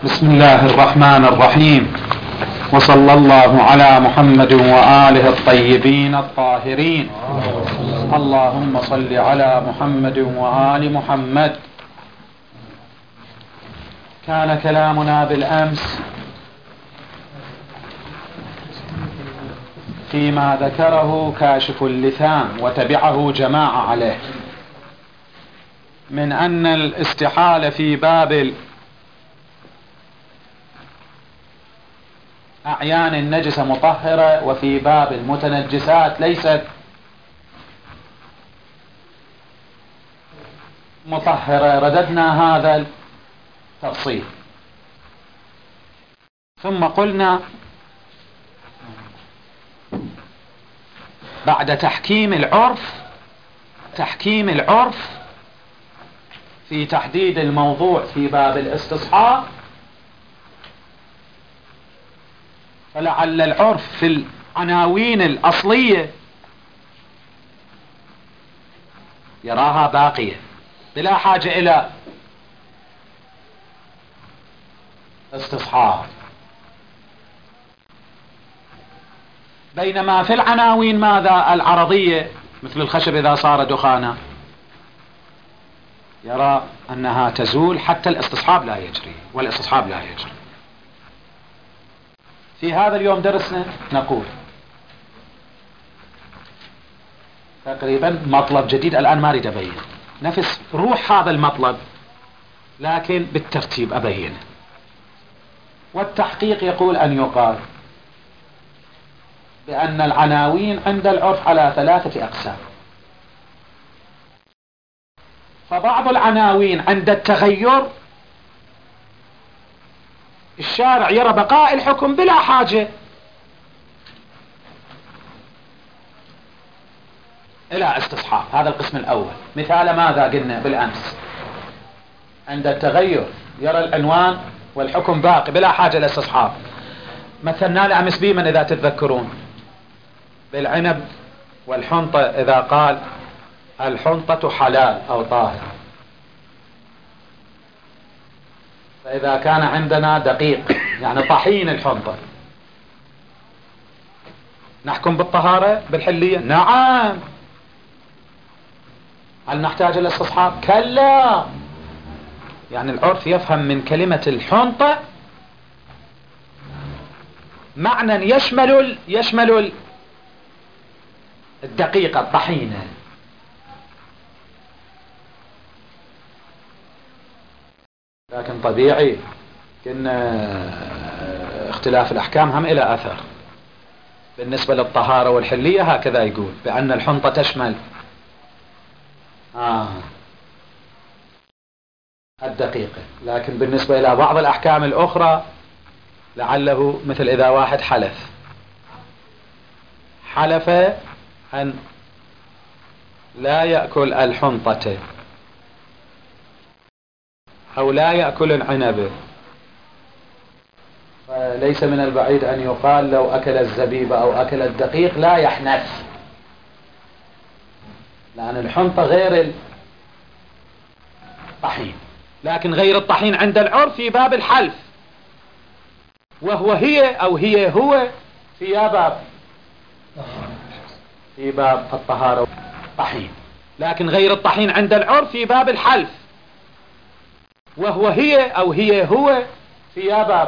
بسم الله الرحمن الرحيم، وصلى الله على محمد وآله الطيبين الطاهرين. اللهم صل على محمد وآل محمد. كان كلامنا بالأمس فيما ذكره كاشف اللثام وتبعه جماعة عليه من أن الاستحالة في باب أعيان النجسة مطهرة، وفي باب المتنجسات ليست مطهرة. رددنا هذا التفصيل، ثم قلنا بعد تحكيم العرف في تحديد الموضوع في باب الاستصحاب، فلعل العرف في العناوين الأصلية يراها باقية بلا حاجة إلى استصحاب، بينما في العناوين ماذا العرضية مثل الخشب إذا صار دخانا يرى أنها تزول حتى الاستصحاب لا يجري، والاستصحاب لا يجري. في هذا اليوم درسنا نقول تقريبا مطلب جديد، الآن ما أريد أبين نفس روح هذا المطلب، لكن بالترتيب أبينه. والتحقيق يقول أن يقال بأن العناوين عند العرف على 3 أقسام. فبعض العناوين عند التغير الشارع يرى بقاء الحكم بلا حاجة إلى استصحاب. هذا القسم الأول. مثال ماذا قلنا بالأمس؟ عند التغير يرى العنوان والحكم باقي بلا حاجة إلى استصحاب. مثلنا لأمس بيمن إذا تتذكرون بالعنب والحنطة، إذا قال الحنطة حلال أو طاهر، فإذا كان عندنا دقيق يعني طحين الحنطة نحكم بالطهارة بالحلية؟ نعم. هل نحتاج إلى استصحاب؟ كلا. يعني العرف يفهم من كلمة الحنطة معنى يشمل الدقيقة الطحينة. لكن طبيعي كنا اختلاف الأحكام هم إلى أثر. بالنسبة للطهارة والحلية هكذا يقول بأن الحنطة تشمل الدقيقة، لكن بالنسبة إلى بعض الأحكام الأخرى لعله مثل إذا واحد حلف أن لا يأكل الحنطة أو لا يأكل العنب، فليس من البعيد أن يقال لو أكل الزبيب أو أكل الدقيق لا يحنث، لأن الحنطة غير الطحين. لكن غير الطحين عند العرف في باب الحلف، وهو هي أو هي هو في باب الطهارة الطحين. لكن غير الطحين عند العرف في باب الحلف، وهو هي أو هي هو في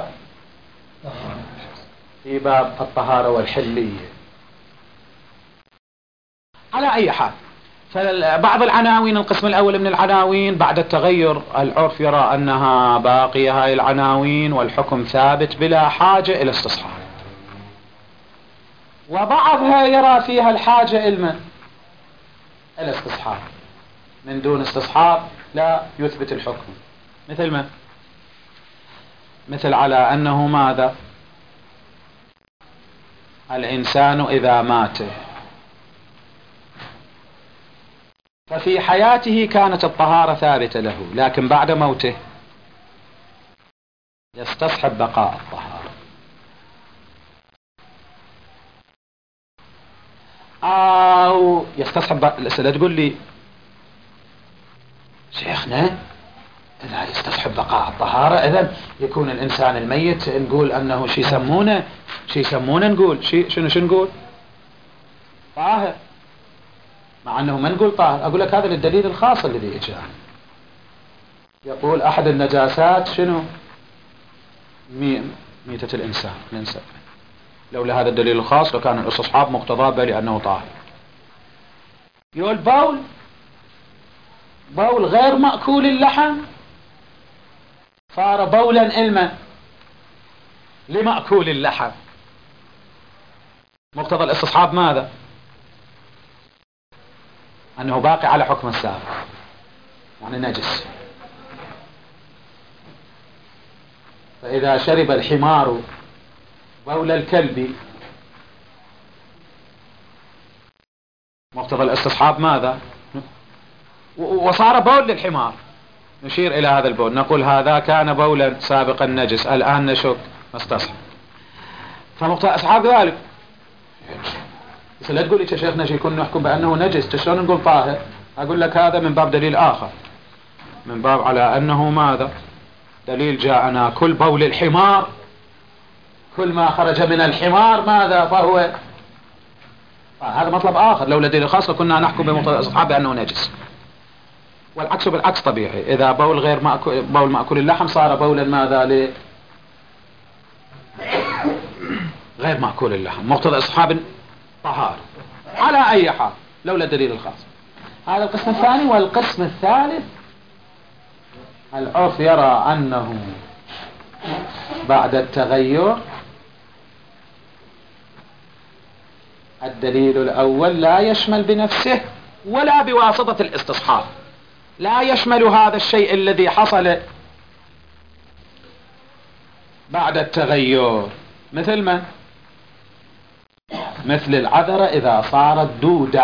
باب الطهارة والحلية. على أي حال، فبعض العناوين القسم الأول من العناوين بعد التغير العرف يرى أنها باقية هاي العناوين والحكم ثابت بلا حاجة إلى استصحاب، وبعضها يرى فيها الحاجة إلى استصحاب. من دون استصحاب لا يثبت الحكم. مثل على أنه ماذا؟ الإنسان إذا مات ففي حياته كانت الطهارة ثابتة له، لكن بعد موته يستصحب بقاء الطهارة. أو يستصحب لا تقول لي شيخنا إذا يستصحب تحب بقاء الطهارة، إذن يكون الإنسان الميت نقول أنه شي يسمونه نقول شنو نقول طاهر، مع أنه ما نقول طاهر. أقول لك هذا الدليل الخاص الذي جاء، يقول أحد النجاسات شنو؟ ميتة الإنسان. لولا هذا الدليل الخاص لكان الاستصحاب مقتضاه لأنه طاهر. يقول بول غير مأكول اللحم صار بولا علما لمأكول اللحم. مقتضى الاستصحاب ماذا؟ أنه باقي على حكم السابق، يعني نجس. فإذا شرب الحمار بول الكلب، مقتضى الاستصحاب ماذا؟ وصار بول للحمار، نشير إلى هذا البول نقول هذا كان بولا سابقا نجس، الآن نشك مستصحب. فمقتضى الاستصحاب ذلك. بس لا تقول لي يا شيخنا يكون نحكم بأنه نجس شلون نقول طاهر؟ أقول لك هذا من باب دليل آخر، من باب على أنه ماذا؟ دليل جاءنا كل بول الحمار، كل ما خرج من الحمار ماذا فهو هذا مطلب آخر. لولا دليل خاص كنا نحكم بمقتضى الاستصحاب بأنه نجس. والعكس بالعكس طبيعي، إذا بول بول مأكول اللحم صار بولا ماذا غير مأكول اللحم. مقتضى الاستصحاب طهار على أي حال لولا الدليل الخاص. هذا القسم الثاني. والقسم الثالث العرف يرى أنه بعد التغير الدليل الأول لا يشمل بنفسه ولا بواسطة الاستصحاب، لا يشمل هذا الشيء الذي حصل بعد التغير. مثل ما مثل العذرة إذا صارت دود.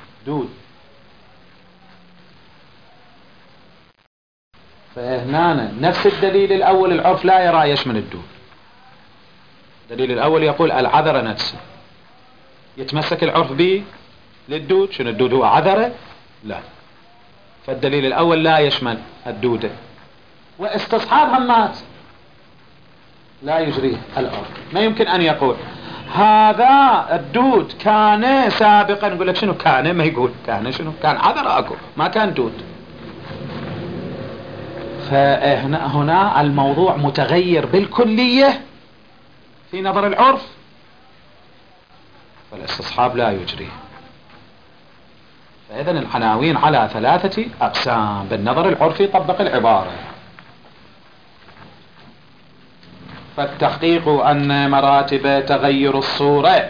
فهنا نفس الدليل الأول العرف لا يرى يشمل الدود. الدليل الأول يقول العذرة نفسه، يتمسك العرف به للدود. شنو الدود؟ هو عذرة؟ لا. فالدليل الأول لا يشمل الدودة. واستصحاب همات لا يجريه العرف. ما يمكن أن يقول هذا الدود كان سابقا، نقول لك شنو كان؟ ما يقول كان شنو؟ كان عذرة أكو، ما كان دود. فهنا الموضوع متغير بالكلية في نظر العرف، فالاستصحاب لا يجريه. فإذا العناوين على 3 أقسام. بالنظر العرفي طبق العبارة. فالتحقيق أن مراتب تغير الصورة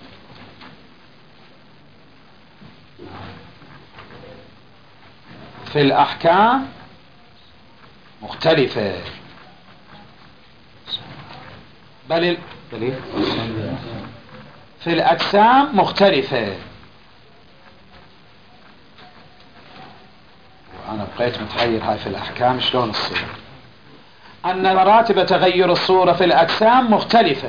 في الأحكام مختلفة، بل في الأجسام مختلفة. وأنا بقيت متحير هاي في الأحكام شلون الصورة. أن مراتب تغير الصورة في الأجسام مختلفة،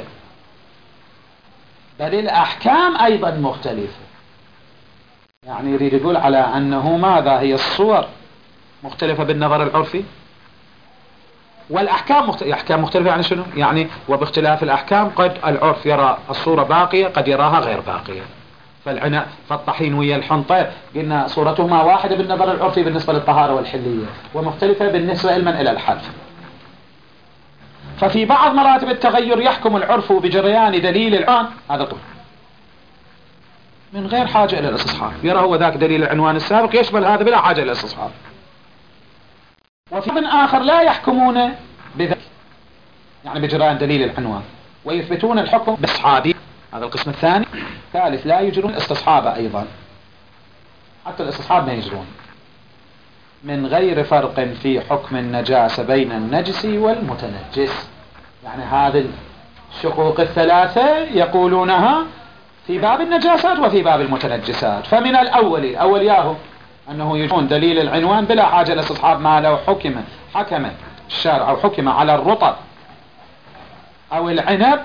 بل الأحكام أيضا مختلفة. يعني يريد يقول على أنه ماذا هي الصور مختلفة بالنظر العرفي، والأحكام أحكام مختلفة. يعني شنو؟ يعني وباختلاف الأحكام قد العرف يرى الصورة باقية، قد يراها غير باقية. فالعناء فالطحين ويا الحنطة قلنا صورتهما واحدة بالنظر العرفي بالنسبة للطهارة والحلية، ومختلفة بالنسبة علما إلى الحلف. ففي بعض مراتب التغير يحكم العرف بجريان دليل العنوان، هذا القول من غير حاجة إلى الاستصحاب، يرى هو ذاك دليل العنوان السابق يشمل هذا بلا حاجة إلى الاستصحاب. وفي من آخر لا يحكمون بذلك، يعني بجريان دليل العنوان، ويثبتون الحكم باستصحابه، هذا القسم الثاني. ثالث لا يجرون الاستصحاب أيضا، حتى الاستصحاب ما يجرون، من غير فرق في حكم النجاسة بين النجس والمتنجس. يعني هذه الشقوق الثلاثة يقولونها في باب النجاسات وفي باب المتنجسات. فمن الأول ياهو أنه يجرون دليل العنوان بلا حاجة لاستصحاب، ما لو حكم الشارع أو حكم على الرطب أو العنب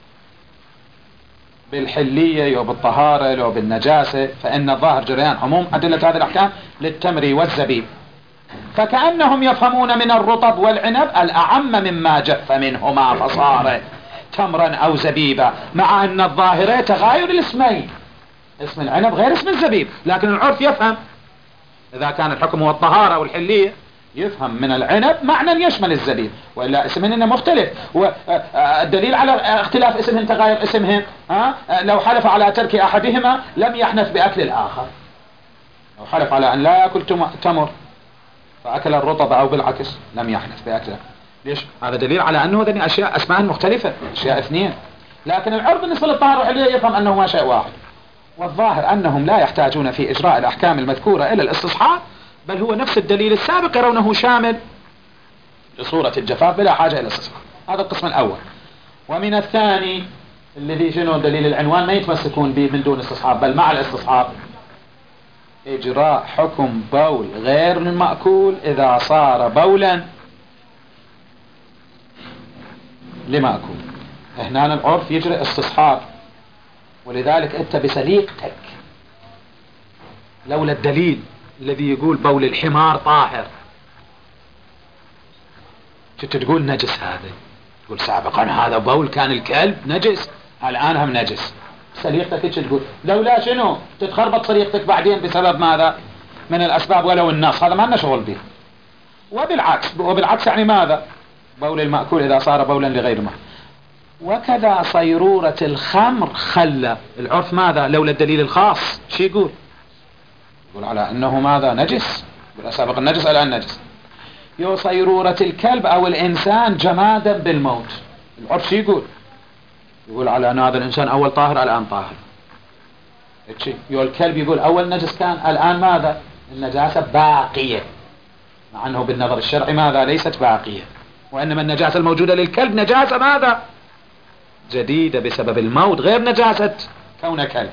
بالحلية أو بالطهارة أو بالنجاسة، فإن الظاهر جريان عموم أدلة هذه الأحكام للتمر والزبيب فكأنهم يفهمون من الرطب والعنب الأعم مما جف منهما فصار تمرا أو زبيبا، مع أن الظاهرة تغاير الاسمين، اسم العنب غير اسم الزبيب، لكن العرف يفهم إذا كان الحكم هو الطهارة والحلية يفهم من العنب معنى يشمل الزبيب، وإلا اسمهن مختلف، والدليل على اختلاف اسمهن تغاير اسمهن لو حلف على ترك أحدهما لم يحنث بأكل الآخر، لو حلف على أن لا يأكل تمر فأكل الرطب أو بالعكس لم يحنث بأكله. ليش؟ هذا دليل على أنه ذني أشياء أسماء مختلفة، أشياء اثنين، لكن العرف بالنسبة للطهارة والحلية يفهم أنه ما شيء واحد. والظاهر أنهم لا يحتاجون في إجراء الأحكام المذكورة إلى الاستصحاب، بل هو نفس الدليل السابق يرونه شامل لصورة الجفاف بلا حاجة إلى الاستصحاب. هذا القسم الأول. ومن الثاني الذي شنو دليل العنوان ما يتمسكون به من دون استصحاب بل مع الاستصحاب، إجراء حكم بول غير المأكول إذا صار بولا لمأكول. هنا العرف يجري استصحاب، ولذلك أنت بسليقتك لولا الدليل الذي يقول بول الحمار طاهر كنت تقول نجس، هذا تقول سابقا هذا بول كان الكلب نجس الآن هم نجس، سليقتك كنت تقول لولا شنو تتخربط سليقتك بعدين بسبب ماذا من الأسباب ولو النص، هذا ما لنا شغل به. وبالعكس يعني ماذا بول المأكول إذا صار بولا لغير ما. وكذا صيرورة الخمر خلى العرف ماذا لولا الدليل الخاص شو يقول على أنه ماذا نجس، سابق النجس الآن نجس. يو صيرورة الكلب أو الإنسان جمادا بالموت، العرف شو يقول على أن هذا الإنسان أول طاهر الآن طاهر. يو الكلب يقول أول نجس كان الآن ماذا النجاسة باقية، مع أنه بالنظر الشرعي ماذا ليست باقية، وإنما النجاسة الموجودة للكلب نجاسة ماذا جديدة بسبب الموت غير نجاسة كون كلب.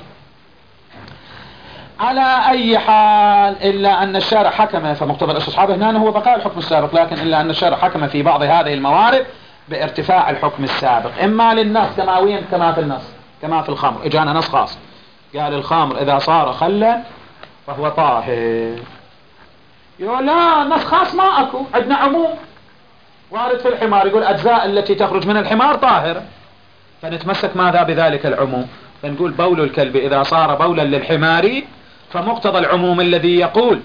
على أي حال إلا أن الشارع حكم، فمقتضى الاستصحاب هنا هو بقاء الحكم السابق، لكن إلا أن الشارع حكم في بعض هذه الموارد بارتفاع الحكم السابق، إما للنص كماويا كما في النص كما في الخمر، إجانا نص خاص قال الخمر إذا صار خلا فهو طاهر. يقول لا نص خاص ما أكو، عندنا عموم وارد في الحمار يقول أجزاء التي تخرج من الحمار طاهرة، فنتمسك ماذا بذلك العموم، فنقول بول الكلب إذا صار بولا للحمار فمقتضى العموم الذي يقول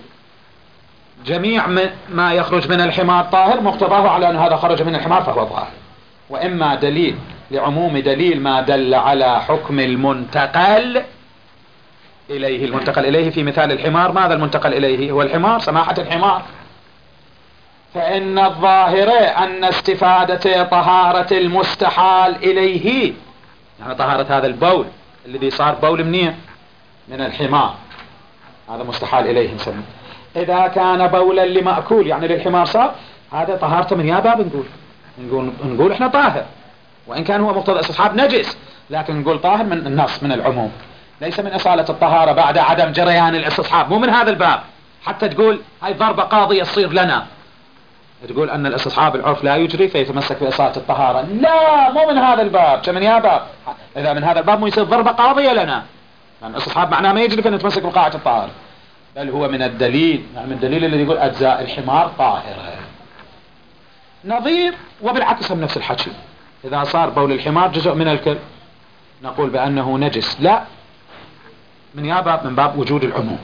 جميع ما يخرج من الحمار طاهر مقتضاه على أن هذا خرج من الحمار فهو طاهر. وإما دليل لعموم دليل ما دل على حكم المنتقل إليه، المنتقل إليه في مثال الحمار ماذا المنتقل إليه هو الحمار سماحة الحمار، فإن الظاهر أن استفادة طهارة المستحال إليه يعني طهارة هذا البول الذي صار بول منين من الحمار هذا مستحال إليه نسميه، إذا كان بولا لمأكول يعني للحمار صار هذا طهارته من يا باب نقول إحنا طاهر، وإن كان هو مقتضى استصحاب نجس لكن نقول طاهر من النص من العموم، ليس من إصالة الطهارة بعد عدم جريان الاستصحاب، مو من هذا الباب حتى تقول هاي ضربة قاضية تصير لنا تقول أن الاستصحاب العرف لا يجري فيتمسك بإصالة الطهارة، لا مو من هذا الباب، كمن يا باب إذا من هذا الباب مو يصير ضربة قاضية لنا، لأن الاستصحاب معناه ما يجري فنتمسك بقاعة الطهارة، بل هو من الدليل يعني من الدليل الذي يقول أجزاء الحمار طاهرة نظير. وبالعكس هم نفس الحكي، إذا صار بول الحمار جزء من الكلب نقول بأنه نجس، لا من يا باب من باب وجود العموم،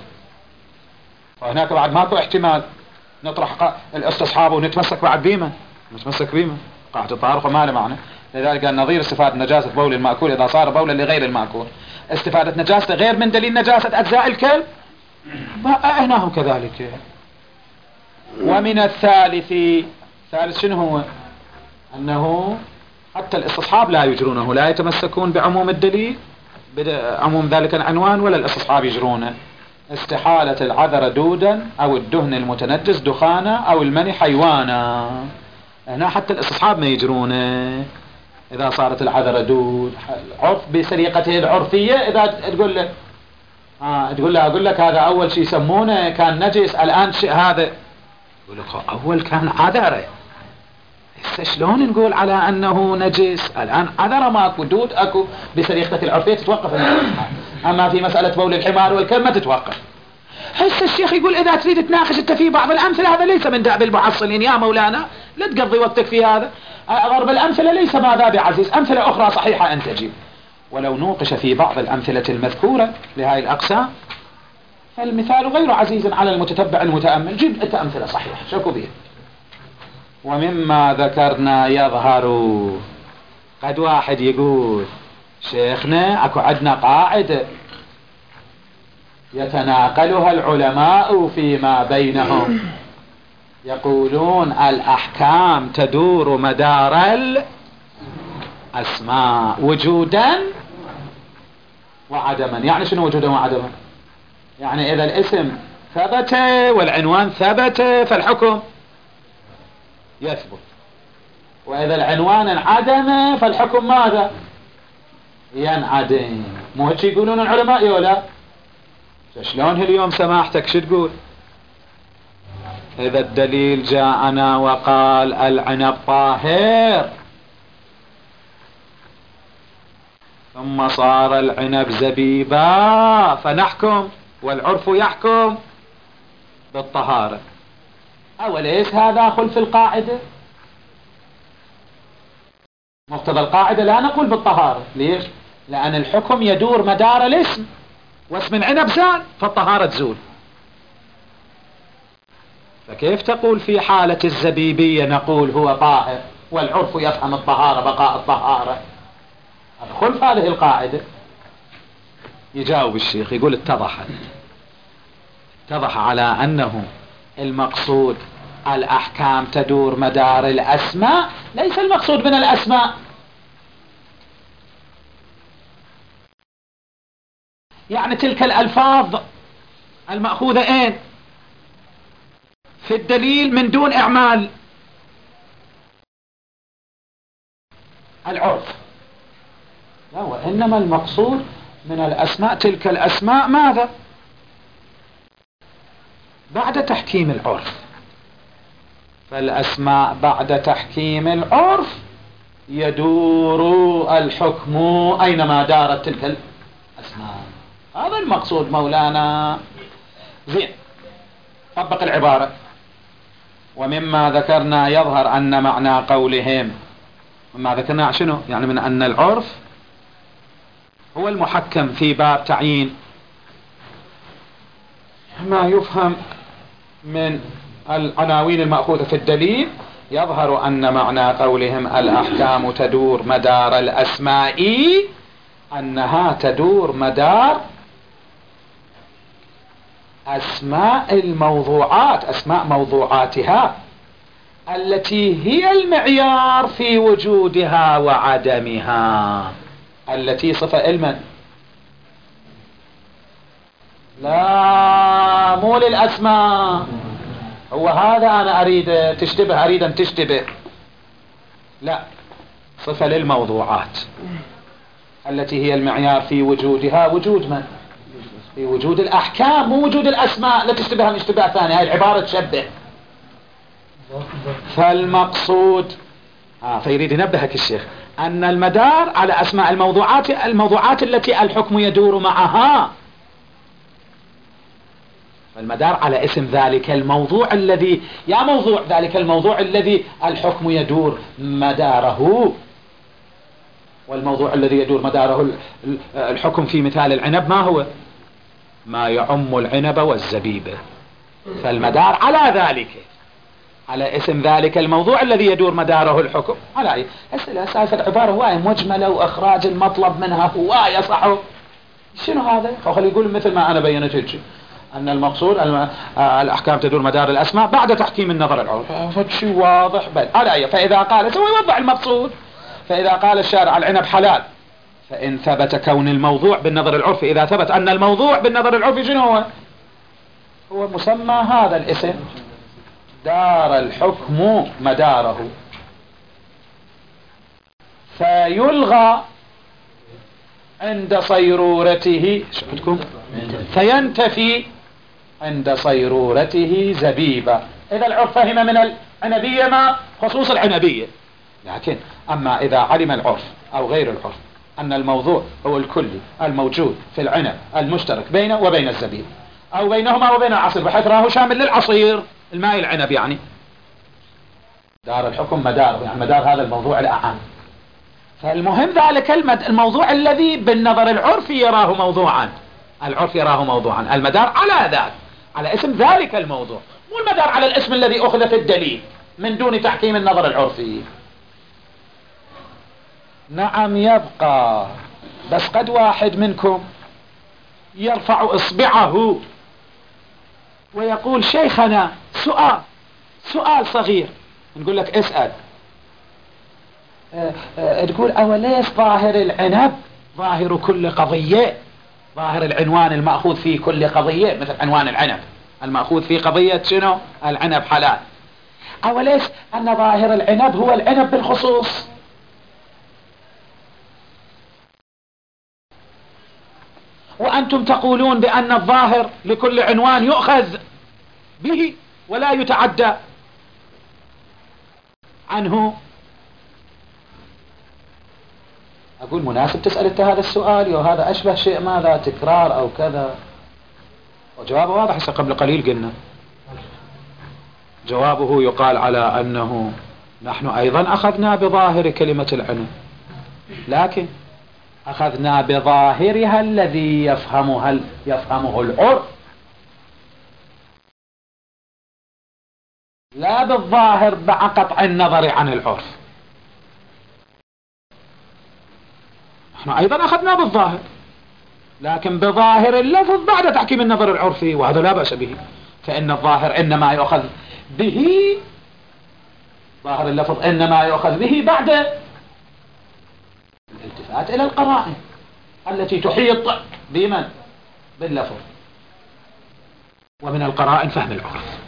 وهناك بعد ماكو احتمال نطرح الاستصحاب ونتمسك بعد بيمن نتمسك بيمن قاعدة الطهارة ما له معنى. لذلك قال نظير استفادة نجاسة بول المأكول إذا صار بولا لغير المأكول، استفادة نجاسة غير من دليل نجاسة أجزاء الكلب هناهم كذلك. ومن ثالث شنو هو أنه حتى الاستصحاب لا يجرونه، لا يتمسكون بعموم الدليل عموم ذلك العنوان ولا الاستصحاب يجرونه، استحالة العذر دودا أو الدهن المتنجس دخانا أو المني حيوانا، هنا حتى الاستصحاب ما يجرونه إذا صارت العذر دود عرف بسريقته العرفية، إذا أقول لك هذا أول شيء يسمونه كان نجس الآن شيء هذا يقول لك أول كان عذرة، شلون نقول على أنه نجس الآن عذرة ماكو دود أكو بسريقته العرفية تتوقف الاستصحاب، أما في مسألة بول الحمار والكلب ما تتوقف. هسه الشيخ يقول إذا تريد تناقش أنت في بعض الأمثلة هذا ليس من دأب المحصلين يا مولانا، لا تقضي وقتك في هذا. غرب الأمثلة ليس ما ذا بعزيز، أمثلة أخرى صحيحة أن تجيب. ولو نوقش في بعض الأمثلة المذكورة لهذه الأقسام فالمثال غير عزيز على المتتبع المتأمل. جيب أنت أمثلة صحيحة شكو بها. ومما ذكرنا يظهر، قد واحد يقول شيخنا أكو عندنا قاعدة يتناقلها العلماء فيما بينهم، يقولون الأحكام تدور مدار الأسماء وجودا وعدما. يعني شنو وجودا وعدما؟ يعني إذا الاسم ثبت والعنوان ثبت فالحكم يثبت، وإذا العنوان انعدم فالحكم ماذا؟ ينعدم. مو هيك يقولون العلماء يولا؟ شلون اليوم سماحتك شو تقول؟ إذا الدليل جاءنا وقال العنب طاهر ثم صار العنب زبيبا فنحكم والعرف يحكم بالطهارة، أوليس هذا خلف القاعدة؟ مقتضى القاعدة لا نقول بالطهارة. ليش؟ لأن الحكم يدور مدار الاسم، واسم العنب زال فالطهارة تزول. فكيف تقول في حالة الزبيبية نقول هو طاهر والعرف يفهم الطهارة بقاء الطهارة؟ خلف هذه القاعدة. يجاوب الشيخ يقول اتضح على أنه المقصود الأحكام تدور مدار الأسماء، ليس المقصود من الأسماء. يعني تلك الألفاظ المأخوذة أين؟ في الدليل من دون إعمال العرف، لا، وإنما المقصود من الأسماء تلك الأسماء ماذا؟ بعد تحكيم العرف. فالأسماء بعد تحكيم العرف يدور الحكم أينما دارت تلك الأسماء. هذا المقصود مولانا. زين، طبق العبارة. ومما ذكرنا يظهر أن معنى قولهم، مما ذكرنا شنو؟ يعني من أن العرف هو المحكم في باب تعيين ما يفهم من العناوين المأخوذة في الدليل. يظهر أن معنى قولهم الأحكام تدور مدار الأسماء أنها تدور مدار أسماء الموضوعات، أسماء موضوعاتها التي هي المعيار في وجودها وعدمها، التي صفة علما. لا، مو للأسماء. هو هذا أنا أريد تشتبه، أريد أن تشتبه. لا، صفة للموضوعات التي هي المعيار في وجودها. وجود من؟ في وجود الأحكام، مو وجود الأسماء. لا تشتبهها من اشتباه ثاني، هاي العبارة تشبه. فالمقصود فيريد ينبهك الشيخ أن المدار على أسماء الموضوعات التي الحكم يدور معها. المدار على اسم ذلك الموضوع الذي، يا موضوع ذلك الموضوع الذي الحكم يدور مداره. والموضوع الذي يدور مداره الحكم في مثال العنب ما هو؟ ما يعم العنب والزبيب. فالمدار على ذلك، على اسم ذلك الموضوع الذي يدور مداره الحكم. على أي أسئلة سالفة العبارة هواية مجملة وإخراج المطلب منها هواية صعب. شنو هذا؟ خلي يقول مثل ما أنا بينت هيك أن المقصود الأحكام تدور مدار الأسماء بعد تحكيم النظر العرفي. فشي واضح. بل على أي فإذا قال سوى يوضح المقصود. فإذا قال الشارع العنب حلال، فإن ثبت كون الموضوع بالنظر العرفي، إذا ثبت أن الموضوع بالنظر العرفي شنو هو؟ هو مسمى هذا الاسم، دار الحكم مداره، فيلغى عند صيرورته فينتفي عند صيرورته زبيبا. إذا العرف فهم من العنبية ما خصوص العنبية. لكن أما إذا علم العرف أو غير العرف أن الموضوع هو الكلي الموجود في العنب المشترك بينه وبين الزبيب، أو بينهما وبين العصير، بحيث راه شامل للعصير الماء العنب يعني. دار الحكم مدار، يعني مدار هذا الموضوع الأعم. فالمهم ذلك الموضوع الذي بالنظر العرفي يراه موضوعا، العرف يراه موضوعا، المدار على ذاك، على اسم ذلك الموضوع، مو المدار على الاسم الذي أخذ في الدليل من دون تحكيم النظر العرفي. نعم يبقى، بس قد واحد منكم يرفع إصبعه ويقول شيخنا سؤال صغير. نقول لك اسأل. تقول أوليس ظاهر العنب ظاهر كل قضية، ظاهر العنوان المأخوذ في كل قضية، مثل عنوان العنب المأخوذ في قضية شنو؟ العنب حلال. أوليس أن ظاهر العنب هو العنب بالخصوص؟ وأنتم تقولون بأن الظاهر لكل عنوان يؤخذ به ولا يتعدى عنه. أقول مناسب تسأل انت هذا السؤال، وهذا أشبه شيء ماذا تكرار أو كذا. وجوابه واضح، هسه قبل قليل قلنا جوابه يقال على أنه نحن أيضا أخذنا بظاهر كلمة العنب، لكن أخذنا بظاهرها الذي يفهمه العرف، لا بالظاهر مع قطع النظر عن العرف. نحن أيضا أخذنا بالظاهر، لكن بظاهر اللفظ بعد تحكيم النظر العرفي، وهذا لا بأس به، فإن الظاهر إنما يؤخذ به، ظاهر اللفظ إنما يؤخذ به بعد الالتفات إلى القرائن التي تحيط بمن؟ باللفظ، ومن القرائن فهم العرف.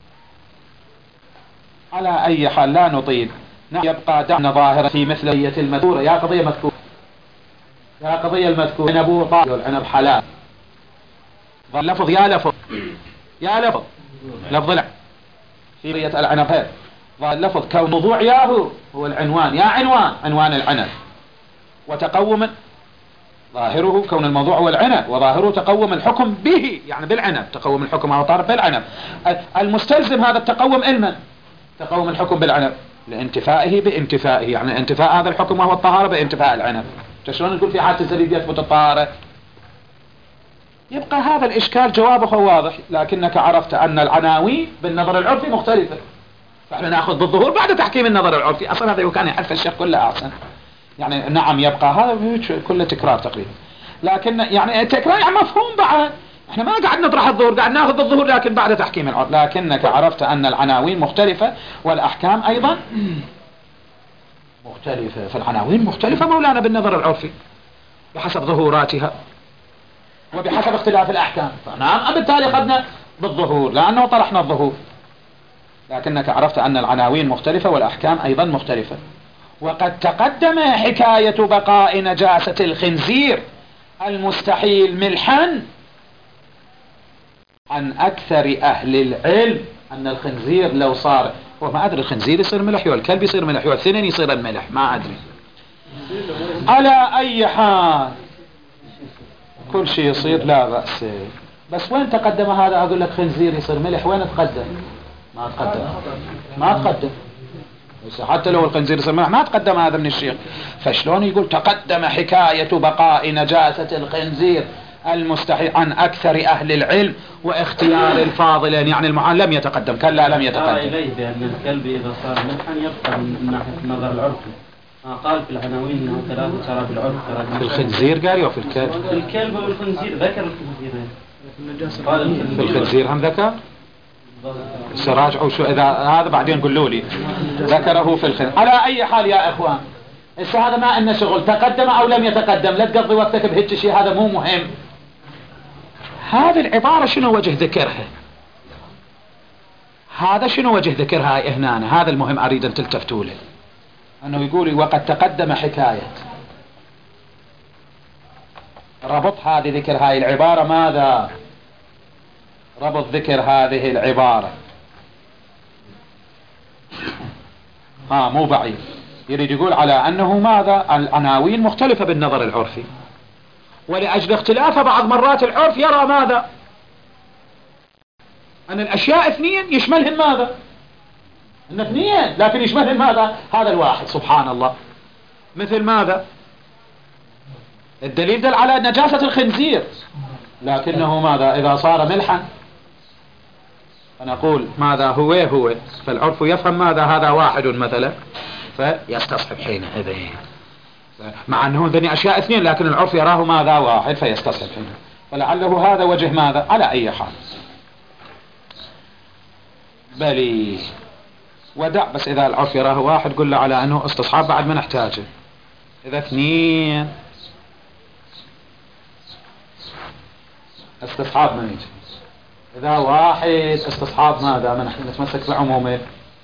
على أي حال لا نطيل، يبقى دعنا ظاهرة في مثلية المذكورة. يا قضية مذكورة، يا قضية المذكورة، عنب طاهر والعنب حلال. اللفظ يا لفظ لفظ العنب في قضية العنب هذا اللفظ كون موضوع ياهو هو العنوان، يا عنوان العنب، وتقوم ظاهره كون الموضوع هو العنب، وظاهره تقوم الحكم به، يعني بالعنب، تقوم الحكم على طارق بالعنب. المستلزم هذا التقوم علما، تقوم الحكم بالعنب لانتفائه بانتفائه، يعني انتفاء هذا الحكم وهو الطهارة بانتفاء العنب. شلون نقول في حالة الزبيب يثبت الطهارة؟ يبقى هذا الإشكال جوابه واضح، لكنك عرفت أن العناوين بالنظر العرفي مختلفة، فإحنا نأخذ بالظهور بعد تحكيم النظر العرفي. أصلا هذا كان يحلف الشيخ كله أحسن، يعني نعم يبقى هذا كله تكرار تقريبا، لكن يعني تكرار يعني مفهوم بعد. احنا ما قاعد نطرح الظهور، قاعد ناخذ بالظهور لكن بعد تحكيم العرف. لكنك عرفت أن العناوين مختلفة والأحكام أيضا مختلفة، فالعناوين مختلفة مولانا بالنظر العرفي بحسب ظهوراتها وبحسب اختلاف الأحكام، فنعم بالتالي أخذنا بالظهور لأنه طرحنا الظهور. لكنك عرفت أن العناوين مختلفة والأحكام أيضا مختلفة. وقد تقدم حكاية بقاء نجاسة الخنزير المستحيل ملحا عن أكثر أهل العلم، أن الخنزير لو صار، وما أدري الخنزير يصير ملح والكلب يصير ملح والثنين يصير الملح، ما أدري. على أي حال كل شيء يصير لا بأس. بس وين تقدم هذا؟ أقول لك خنزير يصير ملح، وين تقدم؟ ما تقدم حتى لو الخنزير يصير ملح ما تقدم هذا من الشيخ. فشلون يقول تقدم حكاية بقاء نجاسة الخنزير المستحيل عن أكثر أهل العلم واختيار الفاضلين، يعني المعان لم يتقدم، كلا لم يتقدم. إليه بأن الكلب إذا صار ملحا يبقى من ناحية النظر العرفي. قال في العناوين أنه ثلاثة ترى بالعرف، في الخنزير قال وفي الكلب؟ في الكلب والخنزير ذكر الخنزير، في الخنزير هم ذكر؟ سراجعوا شو إذا هذا بعدين قولوا لي. ذكره في الخنزير. على أي حال يا إخوان، هذا ما إنه شغل تقدم أو لم يتقدم، لا تقضي وقتك بهيك شيء، هذا مو مهم. هذه العبارة شنو وجه ذكرها؟ هذا شنو وجه ذكرها هنا؟ هذا المهم أريد أن تلتفتوا له، أنه يقول وقد تقدم حكاية. ربط هذه ذكر هاي العبارة ماذا؟ ربط ذكر هذه العبارة مو بعيد، يريد يقول على أنه ماذا؟ العناوين مختلفة بالنظر العرفي، ولأجل اختلاف بعض مرات العرف يرى ماذا؟ أن الأشياء اثنين يشملهن ماذا؟ أن اثنين لكن يشملهن ماذا؟ هذا الواحد. سبحان الله. مثل ماذا؟ الدليل دل على نجاسة الخنزير، لكنه ماذا؟ إذا صار ملحا فنقول ماذا هو فالعرف يفهم ماذا؟ هذا واحد مثلا، فيستصحب حينئذ، مع أنه ذني أشياء اثنين لكن العرف يراه ماذا؟ واحد، فيستصحب حينئذ. فلعله هذا وجه ماذا؟ على أي حال بلي ودع. بس إذا العرف يراه واحد قل له على أنه استصحاب بعد ما نحتاجه. إذا اثنين استصحاب ما يجي. إذا واحد استصحاب ماذا؟ ما نحن نتمسك بعمومه.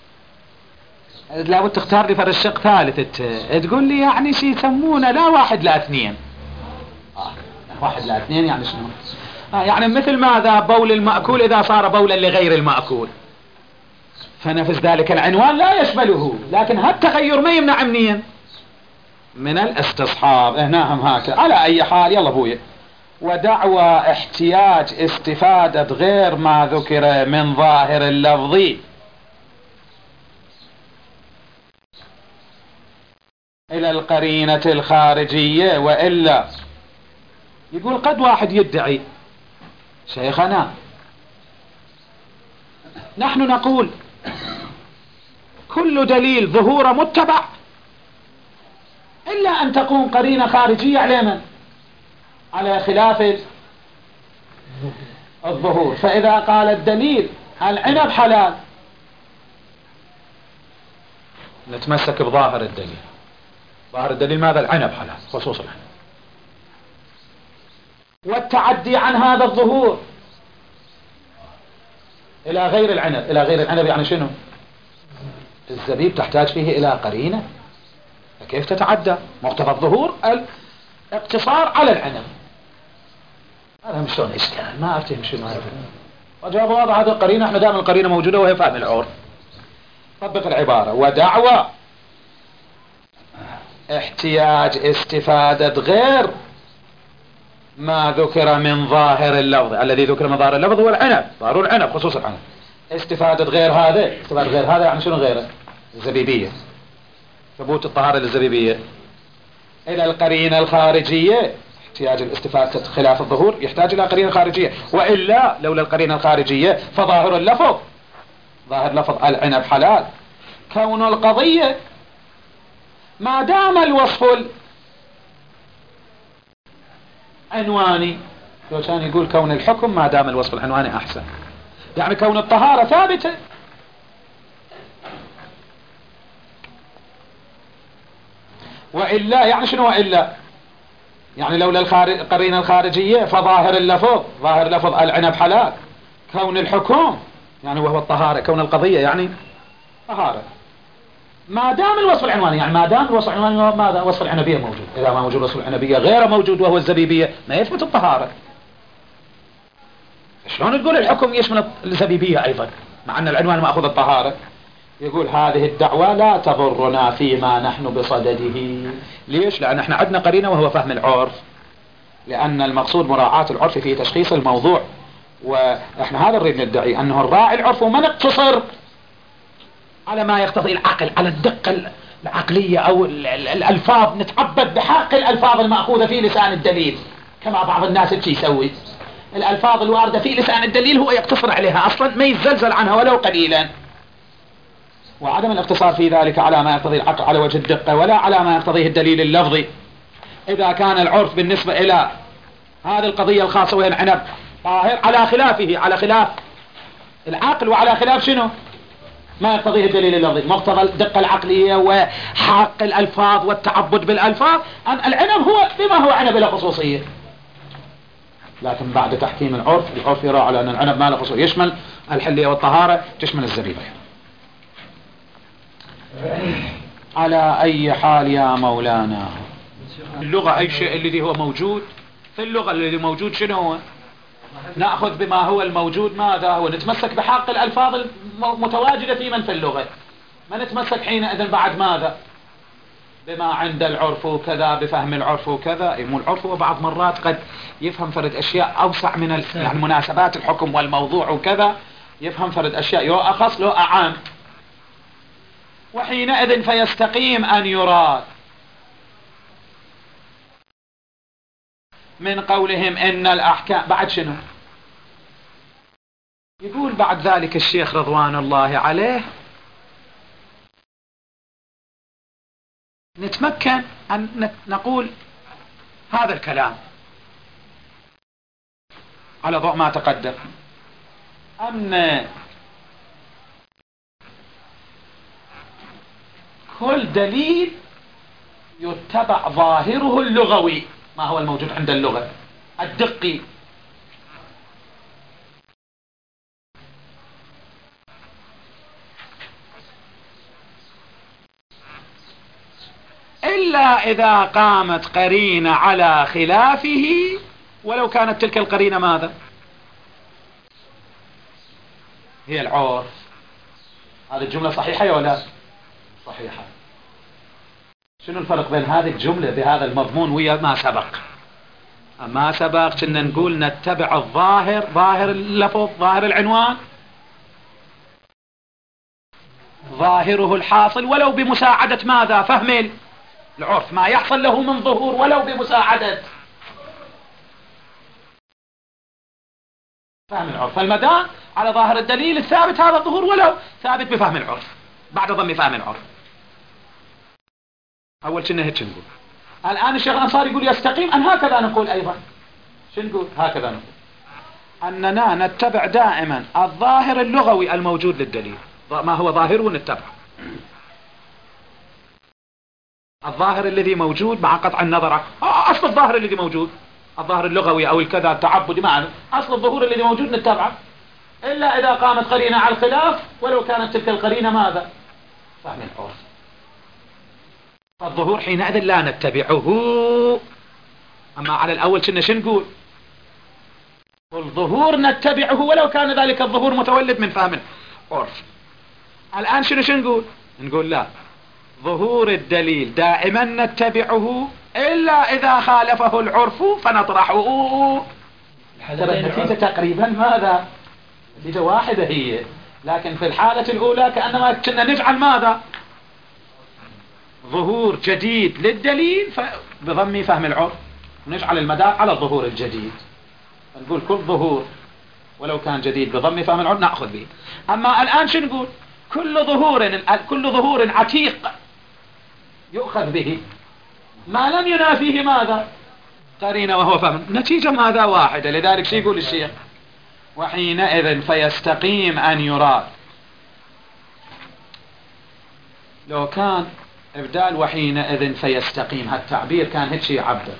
لابد تختار لي فرشق ثالث تقول لي يعني شي يسمونه لا واحد لا اثنين. واحد لا اثنين يعني شنو؟ يعني مثل ماذا؟ بول المأكول إذا صار بولا لغير المأكول فنفس ذلك العنوان لا يشمله، لكن هالتغير ما يمنع منين؟ من الاستصحاب. نعم هكذا. على أي حال يلا بويا. ودعوى احتياج استفادة غير ما ذكر من ظاهر اللفظ إلى القرينة الخارجية، وإلا يقول قد واحد يدعي شيخنا نحن نقول كل دليل ظهور متبع إلا أن تكون قرينة خارجية على من؟ على خلاف الظهور. فإذا قال الدليل العنب حلال نتمسك بظاهر الدليل. ظاهر الدليل ماذا؟ العنب حلال، خصوص العنب. والتعدي عن هذا الظهور إلى غير العنب. إلى غير العنب يعني شنو؟ الزبيب تحتاج فيه إلى قرينة، فكيف تتعدى؟ مقتضى الظهور الاقتصار على العنب. هذا مش شلون إشكال، ما أفتهم شنو هذا. وجواب واضح، هذه القرينة احنا دائما القرينة موجودة وهي فهم العرف. طبق العبارة. ودعوى احتياج استفادة غير ما ذكر من ظاهر اللفظ. الذي ذكر من ظاهر اللفظ هو العنب، ظاهر العنب خصوص العنب. استفادة غير هذا، استفادة غير هذا يعني شنو غيره؟ الزبيبية، ثبوت الطهارة للزبيبية. إلى القرينة الخارجية، احتياج الاستفادة خلاف الظهور يحتاج إلى قرينة خارجية، وإلا لولا القرينة الخارجية فظاهر اللفظ، ظاهر لفظ العنب حلال. كون القضية ما دام الوصف العنواني، لو كان يقول كون الحكم ما دام الوصف العنواني أحسن، يعني كون الطهارة ثابتة، وإلا يعني شنو وإلا؟ يعني لولا القرينة الخارجية فظاهر اللفظ، ظاهر لفظ العنب حلال. كون الحكم يعني وهو الطهارة، كون القضية يعني طهارة، ما دام الوصف العنواني، يعني ما دام الوصف العنواني ماذا؟ وصف العنبية موجود. إذا ما موجود وصف العنبية غير موجود وهو الزبيبية ما يثبت الطهارة. شلون تقول الحكم يشمل الزبيبية أيضا مع أن العنوان مأخذ الطهارة؟ يقول هذه الدعوة لا تضرنا فيما نحن بصدده. ليش؟ لأن احنا عندنا قرينة وهو فهم العرف، لأن المقصود مراعاة العرف في تشخيص الموضوع، واحنا هذا نريد ندعي أنه الراعي العرف وما نقتصر على ما يقتضي العقل، على الدقة العقلية أو الألفاظ، نتعبد بحق الألفاظ المأخوذة في لسان الدليل كما بعض الناس يسوي. الألفاظ الواردة في لسان الدليل هو يقتصر عليها أصلا، ما يتزلزل عنها ولو قليلا، وعدم الاقتصار في ذلك على ما يقتضي العقل على وجه الدقة ولا على ما يقتضيه الدليل اللفظي. إذا كان العرف بالنسبة إلى هذه القضية الخاصة وهي العنب طاهر على خلافه، على خلاف العقل وعلى خلاف شنو؟ ما يقتضيه الدليل اللفظي، مقتضى الدقة العقلية وحق الألفاظ والتعبد بالألفاظ، أن العنب هو بما هو عنب له خصوصية. لكن بعد تحكيم العرف، العرف يرى على أن العنب ما له خصوصية، يشمل الحلية والطهارة، تشمل الزبيبة. على أي حال يا مولانا، اللغة أي شيء الذي هو موجود في اللغة، الذي موجود شنو هو؟ نأخذ بما هو الموجود، ماذا هو؟ نتمسك بحق الألفاظ المتواجدة في من في اللغة، ما نتمسك حينئذ بعد ماذا؟ بما عند العرف وكذا، بفهم العرف وكذا. مو العرف وبعض مرات قد يفهم فرد أشياء أوسع من يعني مناسبات الحكم والموضوع وكذا، يفهم فرد أشياء يو أخص لو أعام. وحينئذ فيستقيم أن يراد من قولهم إن الأحكام. بعد شنو يقول بعد ذلك الشيخ رضوان الله عليه؟ نتمكن أن نقول هذا الكلام على ضوء ما تقدم، أن كل دليل يتبع ظاهره اللغوي، ما هو الموجود عند اللغة الدقي، إلا إذا قامت قرينة على خلافه، ولو كانت تلك القرينة ماذا؟ هي العرف. هذه الجملة صحيحة ولا صحيحة؟ شنو الفرق بين هذه الجملة بهذا المضمون ويا ما سبق؟ ما سبق كنا نقول نتبع الظاهر، ظاهر اللفظ، ظاهر العنوان، ظاهره الحاصل ولو بمساعدة ماذا؟ فهم العرف، ما يحصل له من ظهور ولو بمساعدة فهم العرف. فالمدار على ظاهر الدليل الثابت هذا الظهور ولو ثابت بفهم العرف بعد ضم فهم العرف. أول كنا هيك نقول. الآن الشيخ الأنصاري يقول يستقيم أن هكذا نقول أيضا. شو نقول؟ هكذا نقول أننا نتبع دائما الظاهر اللغوي الموجود للدليل، ما هو ظاهره نتبع الظاهر الذي موجود مع قطع النظر أصل الظاهر الذي موجود، الظاهر اللغوي أو الكذا التعبدي معنا، أصل الظهور الذي موجود نتبعه، إلا إذا قامت قرينة على الخلاف ولو كانت تلك القرينة ماذا؟ فهم العرف. فالظهور حينئذ لا نتبعه. أما على الأول كنا شو نقول؟ الظهور نتبعه ولو كان ذلك الظهور متولد من فهم العرف. الآن شنو نقول؟ نقول لا، ظهور الدليل دائما نتبعه إلا إذا خالفه العرف فنطرحه. النتيجة تقريبا ماذا؟ نتيجة واحدة هي، لكن في الحالة الأولى كأنما كنا نجعل ماذا؟ ظهور جديد للدليل بضم فهم العرف، نجعل المدار على الظهور الجديد، نقول كل ظهور ولو كان جديد بضم فهم العرف نأخذ به. أما الآن شو نقول؟ كل ظهور عتيق يؤخذ به ما لم ينافيه ماذا؟ قرينة وهو فهم. نتيجة ماذا؟ واحدة. لذلك شو يقول الشيخ؟ وحينئذ فيستقيم أن يراد. لو كان إبدال وحينئذ فيستقيم، هالتعبير كان هيك يعبر.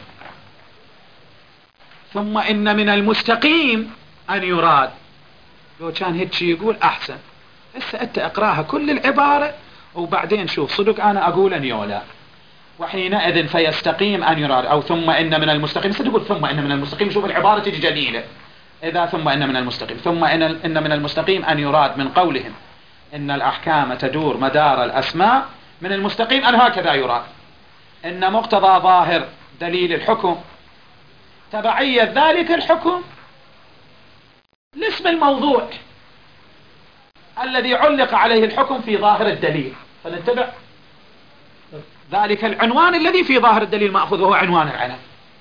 ثم إن من المستقيم أن يراد، لو كان هيك يقول أحسن. هسه أنت أقراها كل العبارة وبعدين شوف صدق أنا أقول أن يولا. وحينئذ فيستقيم أن يراد، أو ثم إن من المستقيم. ستقول ثم إن من المستقيم، شوف العبارة تجي جديدة. إذا ثم إن من المستقيم، ثم إن من المستقيم أن يراد من قولهم إن الأحكام تدور مدار الأسماء، من المستقيم أن هكذا يراد إن مقتضى ظاهر دليل الحكم تبعية ذلك الحكم لاسم الموضوع الذي علق عليه الحكم في ظاهر الدليل، فنتبع ذلك العنوان الذي في ظاهر الدليل مأخوذ وهو عنوان العنان.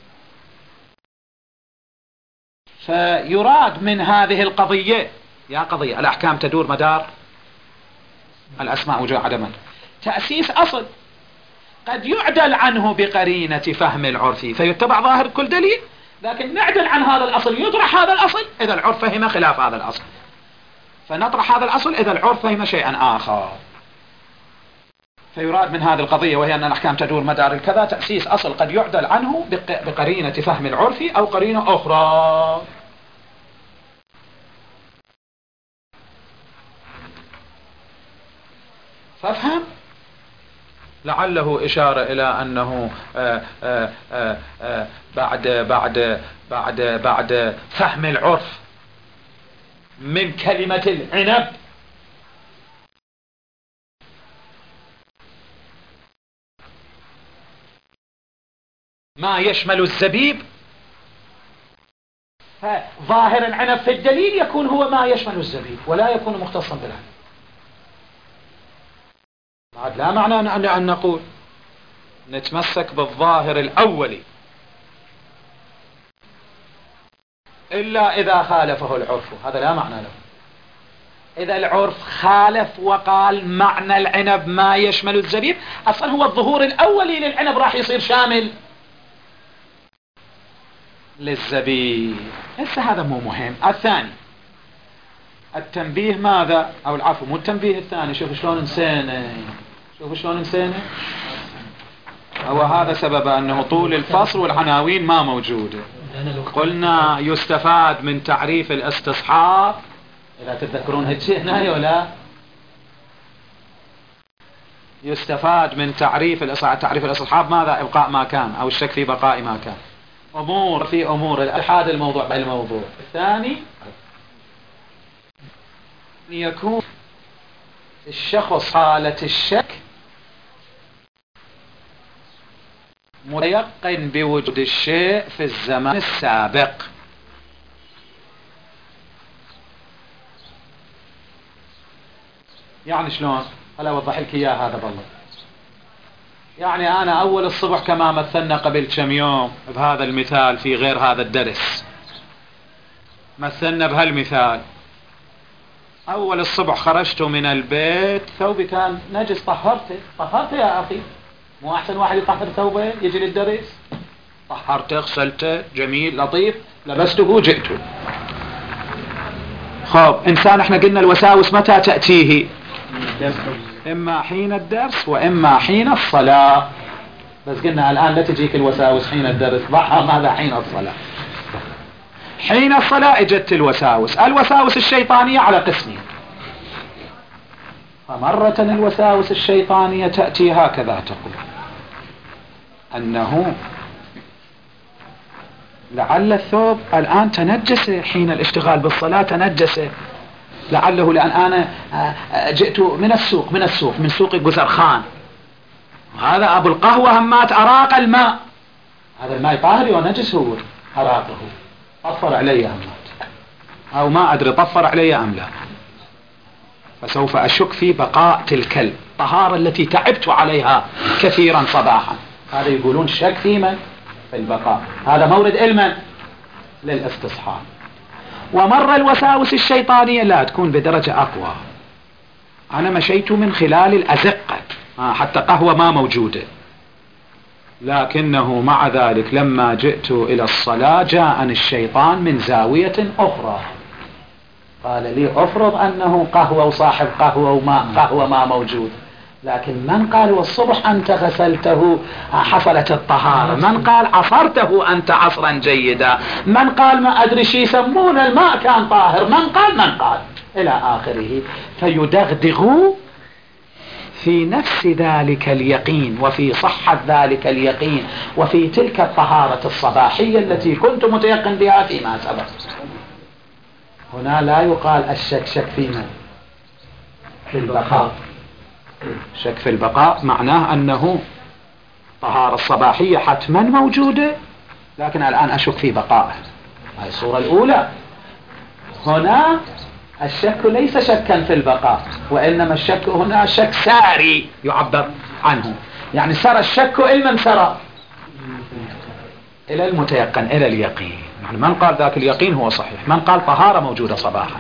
فيراد من هذه القضية، يا قضية الأحكام تدور مدار الأسماء وجوه عدما، تأسيس أصل قد يعدل عنه بقرينة فهم العرف فيتبع ظاهر كل دليل، لكن نعدل عن هذا الأصل، يطرح هذا الأصل إذا العرف فهم خلاف هذا الأصل، فنطرح هذا الأصل إذا العرف فهم شيئا آخر. فيراد من هذه القضية وهي أن الأحكام تدور مدار الكذا تأسيس أصل قد يعدل عنه بقرينة فهم العرف أو قرينة أخرى. فافهم لعله إشارة إلى أنه بعد فهم العرف من كلمة العنب ما يشمل الزبيب، فظاهر العنب في الدليل يكون هو ما يشمل الزبيب ولا يكون مختصا بالعنب. بعد لا معنى أن نقول نتمسك بالظاهر الأولي إلا إذا خالفه العرف، هذا لا معنى له. إذا العرف خالف وقال معنى العنب ما يشمل الزبيب، أصلا هو الظهور الأولي للعنب راح يصير شامل للزبيب. هسه هذا مو مهم. الثاني التنبيه ماذا، أو العفو مو التنبيه الثاني، شوف شلون نسينا. هو هذا سبب أنه طول الفصل والعناوين ما موجودة. قلنا يستفاد من تعريف الاستصحاب، إذا تتذكرون هالشيء هنا ولا يستفاد من تعريف الاستصحاب ماذا؟ إبقاء ما كان أو الشك في بقاء ما كان. أمور في أمور الإلحاد الموضوع بالموضوع. الثاني يكون الشخص حالة الشك متيقن بوجود الشيء في الزمان السابق. يعني شلون؟ هلا أوضح لك إياه هذا بالله. يعني أنا أول الصبح كما مثلنا قبل كم يوم بهذا المثال في غير هذا الدرس، مثلنا بهالمثال. أول الصبح خرجت من البيت ثوبي كان نجس، طهرته يا أخي، مو أحسن واحد يطهر ثوبه يجي للدرس؟ طهرته غسلته جميل لطيف لبسته جئته. خب إنسان احنا قلنا الوساوس متى تأتيه؟ إما حين الدرس وإما حين الصلاة. بس قلنا الآن لا تجيك الوساوس حين الدرس، ضعها ماذا حين الصلاة. حين الصلاة اجت الوساوس الشيطانية على قسمين. فمرة الوساوس الشيطانية تأتي هكذا تقول أنه لعل الثوب الآن تنجس حين الاشتغال بالصلاة، تنجس لعله لأن أنا جئت من سوق قزرخان، هذا أبو القهوة همات أراق الماء، هذا الماء طاهر ونجس، هو أراقه طفر علي همات، أو ما أدري طفر علي أم لا، فسوف أشك في بقاء تلك الطهارة التي تعبت عليها كثيرا صباحا. هذا يقولون شك في من؟ في البقاء. هذا مورد علما للاستصحاب. ومر الوساوس الشيطانية لا تكون بدرجة أقوى. أنا مشيت من خلال الأزقة، حتى قهوة ما موجودة، لكنه مع ذلك لما جئت إلى الصلاة جاءني الشيطان من زاوية أخرى قال لي افرض أنه قهوة وصاحب قهوة وما قهوة ما موجود، لكن من قال والصبح أنت غسلته حصلت الطهارة، من قال عصرته أنت عصرا جيدا، من قال ما أدري شي يسمون الماء كان طاهر، من قال إلى آخره. فيدغدغ في نفس ذلك اليقين وفي صحة ذلك اليقين وفي تلك الطهارة الصباحية التي كنت متيقن بها فيما سبق. هنا لا يقال الشك في من؟ في البقاء. شك في البقاء معناه أنه طهارة الصباحية حتما موجودة، لكن الآن أشك في بقائه. هذه الصورة الأولى. هنا الشك ليس شكا في البقاء، وإنما الشك هنا شك ساري يعبر عنه، يعني سرى الشك إلى من سرى؟ إلى المتيقن، إلى اليقين. يعني من قال ذاك اليقين هو صحيح، من قال طهارة موجودة صباحا.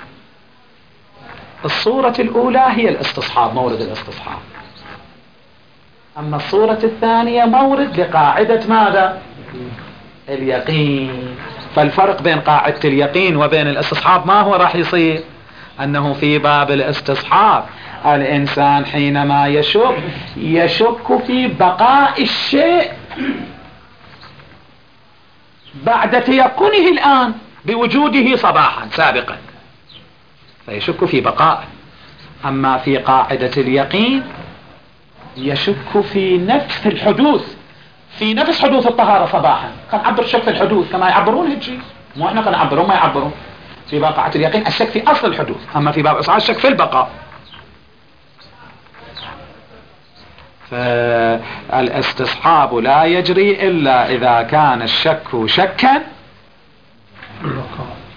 الصورة الأولى هي الاستصحاب، مورد الاستصحاب. أما الصورة الثانية مورد لقاعدة ماذا؟ اليقين. فالفرق بين قاعدة اليقين وبين الاستصحاب ما هو راح يصير؟ أنه في باب الاستصحاب الإنسان حينما يشك في بقاء الشيء بعد تيقنه الآن بوجوده صباحا سابقا، فيشك في بقائه. أما في قاعدة اليقين يشك في نفس الحدوث، في نفس حدوث الطهارة صباحا. كان عبر الشك في الحدوث كما يعبرون هيك، مو احنا كنا نعبرون ما يعبرون. في باب قاعدة اليقين الشك في أصل الحدوث، أما في باب الإصحاب الشك في البقاء. فالاستصحاب لا يجري إلا إذا كان الشك شكا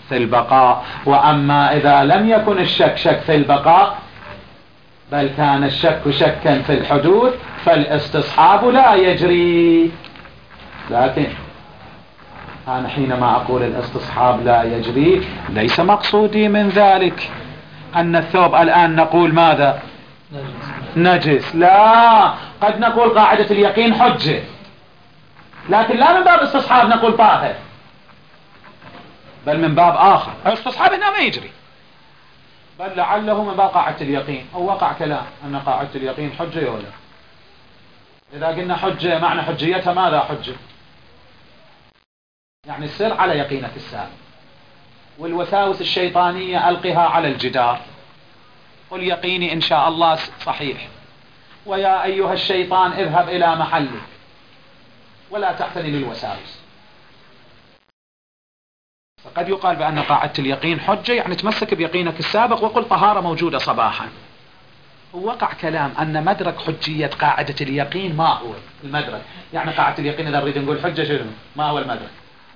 في البقاء. وأما إذا لم يكن الشك شك في البقاء بل كان الشك شكا في الحدوث فالاستصحاب لا يجري. لكن أنا حينما أقول الاستصحاب لا يجري ليس مقصودي من ذلك أن الثوب الآن نقول ماذا؟ نجس. لا، قد نقول قاعدة اليقين حجة، لكن لا من باب استصحاب نقول طاهر، بل من باب آخر استصحاب هنا ما يجري، بل لعله من باب قاعدة اليقين. أو وقع كلام أن قاعدة اليقين حجة ولا؟ إذا قلنا حجة معنى حجيتها ماذا حجة؟ يعني السر على يقينك السابق، والوساوس الشيطانية ألقها على الجدار، قل يقيني إن شاء الله صحيح، ويا أيها الشيطان اذهب إلى محلك ولا تحتني للوساوس. فقد يقال بأن قاعدة اليقين حجة، يعني تمسك بيقينك السابق وقل طهارة موجودة صباحا. ووقع كلام أن مدرك حجية قاعدة اليقين ما هو المدرك، يعني قاعدة اليقين إذا نريد نقول حجة شنو؟ ما هو المدرك؟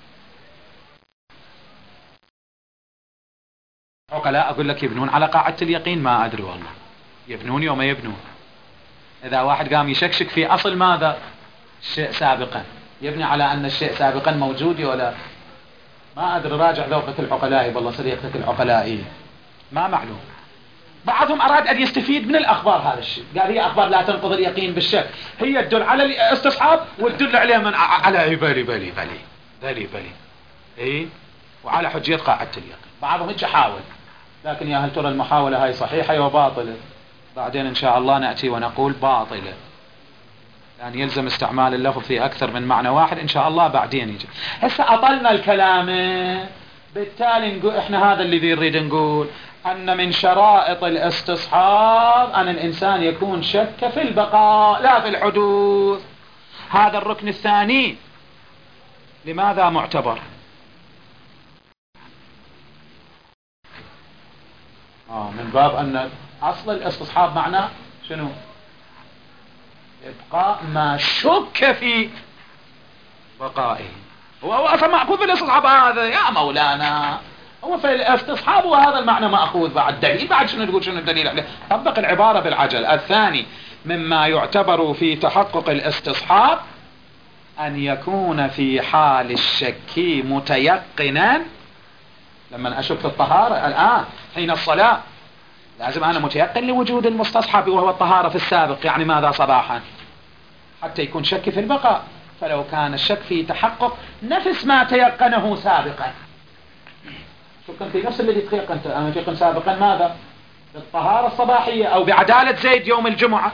عقلاء أقول لك يبنون على قاعدة اليقين، ما أدري والله يبنون يوم يبنون. إذا واحد قام يشكشك في أصل ماذا؟ الشيء سابقا، يبني على أن الشيء سابقا موجود ولا ما أدري. راجع ذوقة العقلاء والله صديقة العقلاء ما معلوم. بعضهم أراد أن يستفيد من الأخبار هذا الشيء، قال هي أخبار لا تنقض اليقين بالشك، هي تدل على الاستصحاب وتدل عليه من على بلي بلي بلي بلي بلي إيه، وعلى حجية قاعدة اليقين. بعضهم هيك حاول، لكن يا هل ترى المحاولة هاي صحيحة وباطلة؟ بعدين إن شاء الله نأتي ونقول باطلة، يعني يلزم استعمال اللفظ في أكثر من معنى واحد إن شاء الله بعدين يجي. هسه أطلنا الكلام، بالتالي نقول إحنا هذا اللي نريد نقول أن من شرائط الاستصحاب أن الإنسان يكون شك في البقاء لا في الحدوث. هذا الركن الثاني لماذا معتبر؟ من باب أن أصل الاستصحاب معناه شنو؟ إبقاء ما شك في بقائه. هو أصلا مأخوذ بالاستصحاب هذا يا مولانا، هو في الاستصحاب وهذا المعنى مأخوذ. بعد دليل، بعد شنو تقول شنو الدليل عليه؟ طبق العبارة بالعجل. الثاني مما يعتبر في تحقق الاستصحاب أن يكون في حال الشك متيقنا. لما أشك في الطهارة الآن حين الصلاة لازم أنا متيقن لوجود المستصحب وهو الطهارة في السابق، يعني ماذا صباحا، حتى يكون شك في البقاء. فلو كان الشك في تحقق نفس ما تيقنه سابقا، شكا في نفس الذي تيقنته أنا تيقن سابقا ماذا؟ بالطهارة الصباحية أو بعدالة زيد يوم الجمعة.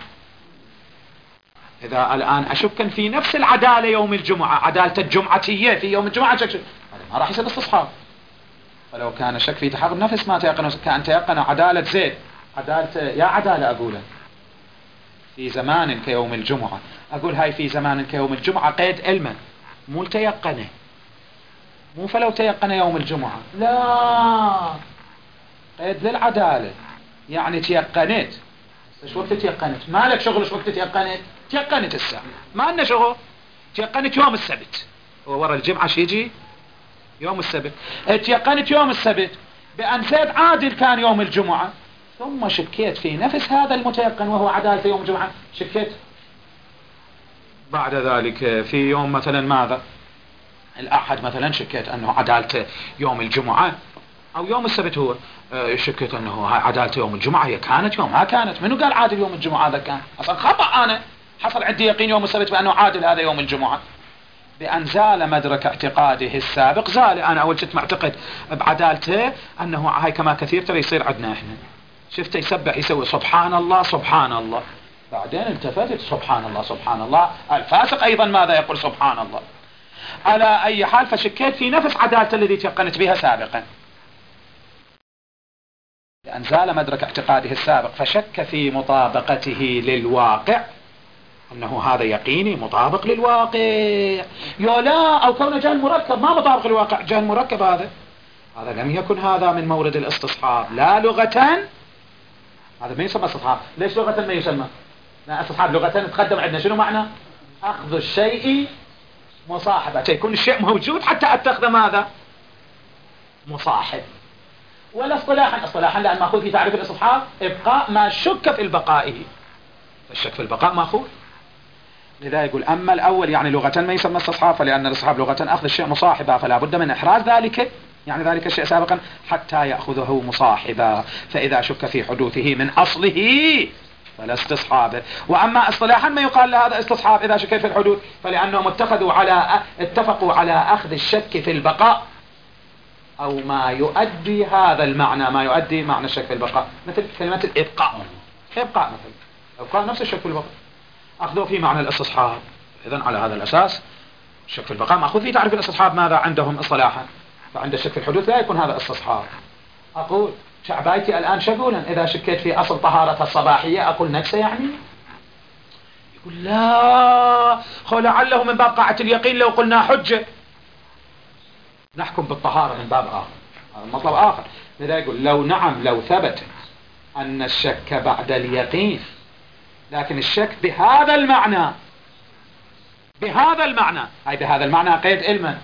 إذا الآن أشكا في نفس العدالة يوم الجمعة، عدالة الجمعتية في يوم الجمعة شك هذا ما راح يصير استصحاب. فلو كان الشك في تحقق نفس ما تيقنه، كان تيقن عدالة زيد، عدالة يا عدالة أقوله في زمان كيوم الجمعة، أقول هاي في زمان كيوم الجمعة قيد علما مو تيقنه، مو فلو تيقن يوم الجمعة، لا قيد للعدالة، يعني تيقنت. ايش وقت تيقنت؟ ما لك شغل ايش وقت تيقنت؟ تيقنت الساعة، ما لنا شغل. تيقنت يوم السبت، وورا الجمعة شيجي يوم السبت. تيقنت يوم السبت بأن زيد عادل كان يوم الجمعة، ثم شكيت في نفس هذا المتيقن وهو عدالة يوم الجمعة، شكيت بعد ذلك في يوم مثلا ماذا؟ الأحد مثلا، شكيت أنه عدالة يوم الجمعة، أو يوم السبت هو شكيت أنه عدالة يوم الجمعة هي كانت يوم ما كانت. منو قال عادل يوم الجمعة؟ هذا كان أصلا خطأ. أنا حصل عندي يقين يوم السبت بأنه عادل هذا يوم الجمعة، بأن زال مدرك اعتقاده السابق. زال، أنا أول شيء معتقد بعدالته أنه هاي كما كثير ترى يصير عندنا إحنا، شفته يسبح يسوي سبحان الله سبحان الله، بعدين التفتت سبحان الله سبحان الله. الفاسق أيضا ماذا يقول؟ سبحان الله. على أي حال فشكيت في نفس عدالته الذي تيقنت بها سابقا، لأن زال مدرك اعتقاده السابق، فشك في مطابقته للواقع، أنه هذا يقيني مطابق للواقع يا لا، أو كونه جهل مركب ما مطابق للواقع، جهل مركب هذا لم يكن هذا من مورد الاستصحاب لا لغة. هذا ما يسمى استصحاب. ليش لغة ما يسمى؟ لا، استصحاب لغة تقدم عندنا شنو معنى؟ أخذ الشيء مصاحبة، يكون الشيء موجود حتى أتخذ ماذا؟ مصاحب. ولا اصطلاحا لأن مأخوذ في تعريف الاستصحاب إبقاء ما شك في البقائه، فالشك في البقاء مأخوذ. لذا يقول أما الأول يعني لغة ما يسمى استصحاب، فلأن الاستصحاب لغة أخذ الشيء مصاحبا، فلا بد من إحراز ذلك، يعني ذلك الشيء سابقا حتى يأخذه مصاحبا، فإذا شك في حدوثه من أصله فلا استصحابه. وأما اصطلاحا ما يقال لهذا استصحاب إذا شك في الحدوث، فلأنهم اتفقوا على أخذ الشك في البقاء أو ما يؤدي هذا المعنى، ما يؤدي معنى الشك في البقاء، مثل كلمة الإبقاء، إبقاء مثل إبقاء نفس الشك في البقاء أخذوا في معنى الاستصحاب. إذن على هذا الأساس الشك في البقاء مأخوذ في تعريف الاستصحاب ماذا عندهم اصطلاحا، فعند الشك في الحدوث لا يكون هذا استصحاب. أقول شعبايتي الآن شغولا إذا شكيت في أصل طهارتها الصباحية أقول نجسة يعني؟ يقول لا لعله من باب قاعة اليقين، لو قلنا حجة نحكم بالطهارة من باب آخر، هذا مطلب آخر. لذا يقول لو ثبت أن الشك بعد اليقين، لكن الشك بهذا المعنى أي بهذا المعنى قيد علما،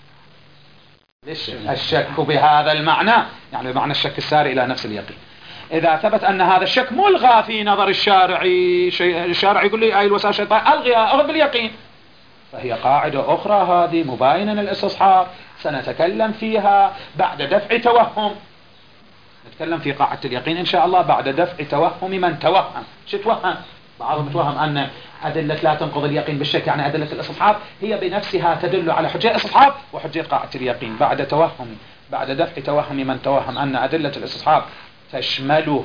الشك بهذا المعنى يعني بمعنى الشك الساري إلى نفس اليقين. إذا ثبت أن هذا الشك ملغى في نظر الشارعي، الشارع يقول لي أي الوسائل الشيطان ألغيها أخذ باليقين، فهي قاعدة أخرى هذه مباينة للاستصحاب سنتكلم فيها بعد دفع توهم. نتكلم في قاعدة اليقين إن شاء الله بعد دفع توهم من توهم. شو توهم؟ بعضهم توهم أن أدلة لا تنقض اليقين بالشك، يعني أدلة الاستصحاب هي بنفسها تدل على حجة الاستصحاب وحجة قاعدة اليقين. بعد دفع توهم من توهم أن أدلة الاستصحاب تشمل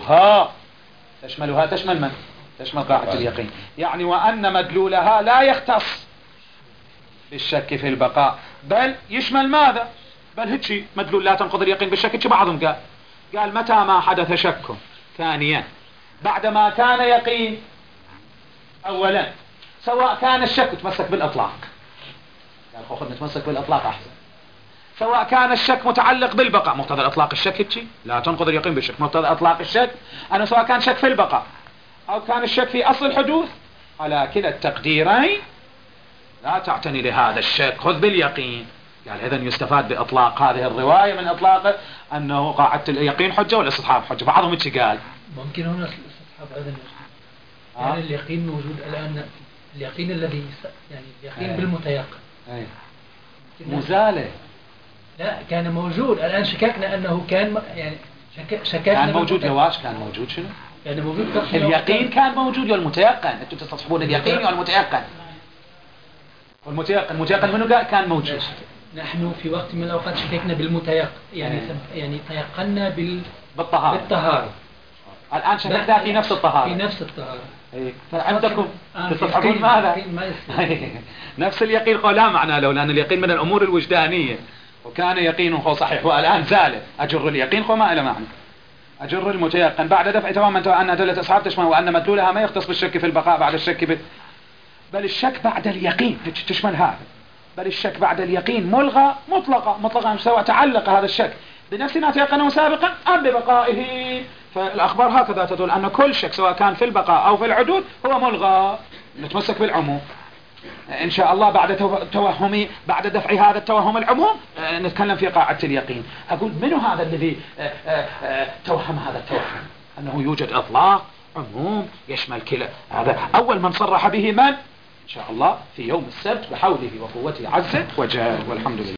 من؟ تشمل قاعدة اليقين، يعني وأن مدلولها لا يختص بالشك في البقاء بل يشمل ماذا؟ بل هيك مدلول لا تنقض اليقين بالشك. هيك بعضهم قال متى ما حدث شك ثانيا بعدما كان يقين أولا، سواء كان الشك تمسك بالإطلاق، يعني خذ نتمسك بالإطلاق أحسن، سواء كان الشك متعلق بالبقاء مقتضى الإطلاق الشك هيك لا تنقض اليقين بالشك مقتضى إطلاق الشك، أنا سواء كان شك في البقاء أو كان الشك في أصل الحدوث، على كلا التقديرين لا تعتني لهذا الشك، خذ باليقين. يعني إذن يستفاد بإطلاق هذه الرواية من إطلاقه أنه قاعدة اليقين حجة والاستصحاب حجة. بعضهم ايش قال؟ ممكن هنا الاستصحاب أيضا يعني اليقين موجود الآن، اليقين الذي يعني اليقين بالمتيقن مزالة لا كان موجود، الآن شككنا أنه كان يعني شككنا كان موجود. لواش كان موجود؟ شنو؟ يعني موجود اليقين كان موجود والمتيقن، أنتم تستصحبون اليقين والمتيقن. المتيقن منه قال كان موجود. نحن في وقت من الأوقات شككنا بالمتيقن، يعني تيقنا بالطهارة. الآن شككنا في نفس الطهارة. في نفس الطهارة. فعندكم تستصحبون ماذا؟ نفس اليقين لا معنى له، لأن اليقين من الأمور الوجدانية، وكان يقينه صحيح والآن زال، أجر اليقين ما إلى معنى. أجر المتيقن بعد دفع تماما أن أدلة أصحاب تشمل وأن مدلولها ما يختص بالشك في البقاء بعد الشك بل الشك بعد اليقين تشمل هذا، بل الشك بعد اليقين ملغى مطلقا سواء تعلق هذا الشك بنفس ما تيقنه سابقا أم ببقائه. فالأخبار هكذا تدل أن كل شك سواء كان في البقاء أو في العدود هو ملغى. نتمسك بالعموم إن شاء الله بعد دفع هذا التوهم العموم نتكلم في قاعدة اليقين. أقول منو هذا الذي توهم هذا التوهم أنه يوجد إطلاق عموم يشمل كلا؟ هذا أول من صرح به من؟ إن شاء الله في يوم السبت بحوله وقوته عز وجل، والحمد لله.